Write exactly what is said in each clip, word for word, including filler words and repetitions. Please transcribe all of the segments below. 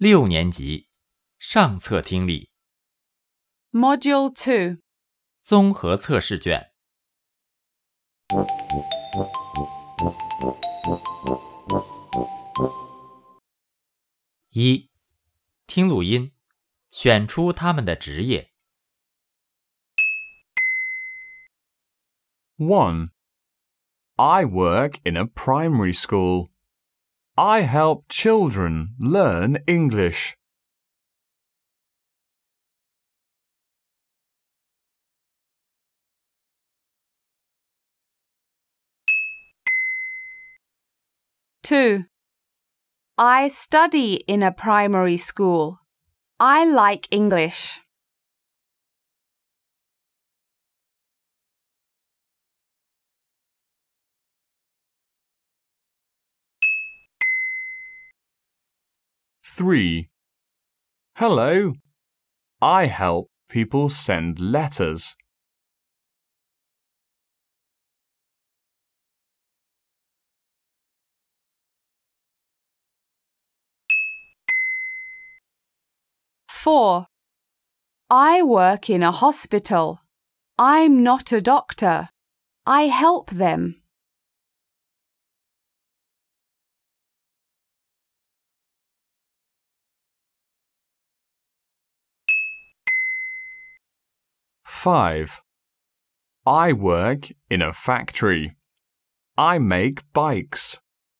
六年级上册听力 Module two. 综合测试卷。一、听录音，选出他们的职业。 one. I work in a primary school. I help children learn English. two. I study in a primary school. I like English. three. Hello. I help people send letters. four. I work in a hospital. I'm not a doctor. I help them. five. I work in a factory. I make bikes.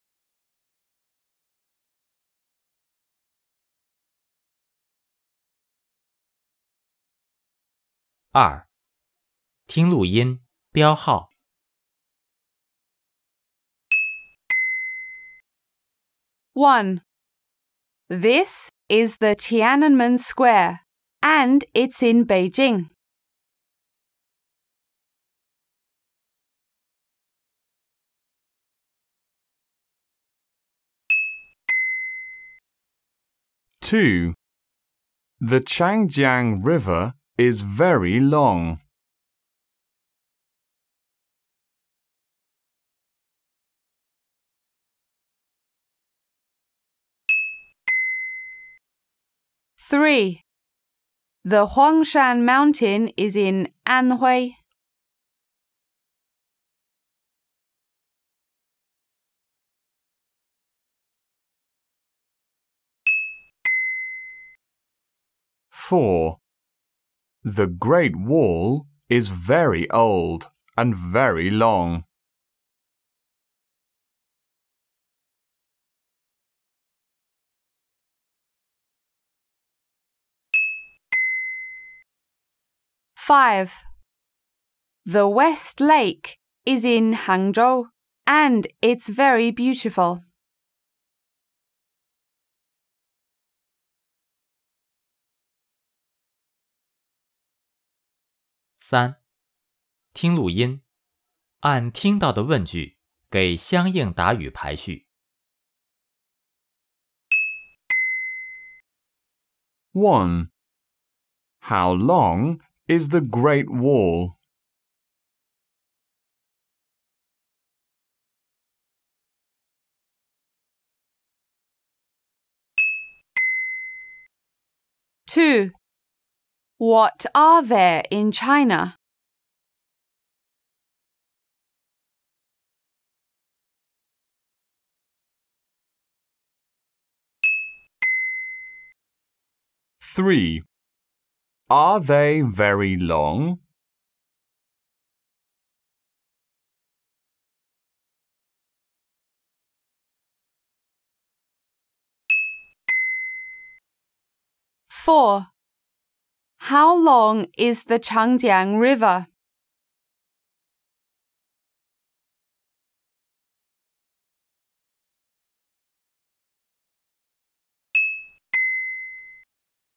二、听录音，标号。 one. This is the Tiananmen Square, and it's in Beijing. two. The Changjiang River is very long. three. The Huangshan Mountain is in Anhui. four. The Great Wall is very old and very long. five. The West Lake is in Hangzhou, and it's very beautiful. 三、听录音，按听到的问句给相应答语排序。 one. How long is the Great Wall? two. What are there in China? three. Are they very long? four. How long is the Changjiang River?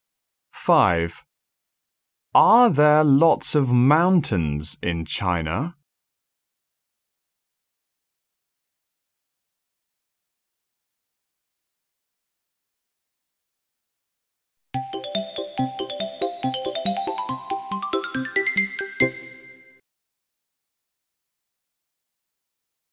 five. Are there lots of mountains in China?